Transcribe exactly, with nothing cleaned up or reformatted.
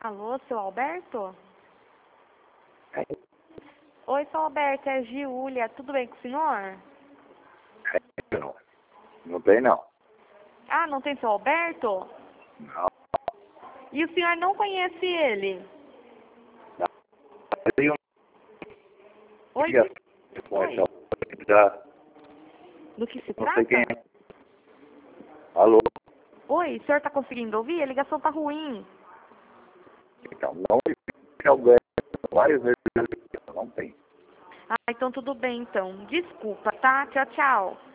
Alô, seu Alberto? É, Oi, seu Alberto, é Giulia. Tudo bem com o senhor? é, não. Não tem, não. Ah, não tem seu Alberto? Não. E o senhor não conhece ele? Não. Tem um Oi? ligação com essa já. Do que se Não sei quem trata? é. Alô? Oi, o senhor tá conseguindo ouvir? A ligação tá ruim. Então, não tem alguém. Várias vezes não tem. Ah, então tudo bem, então. Desculpa, tá? Tchau, tchau.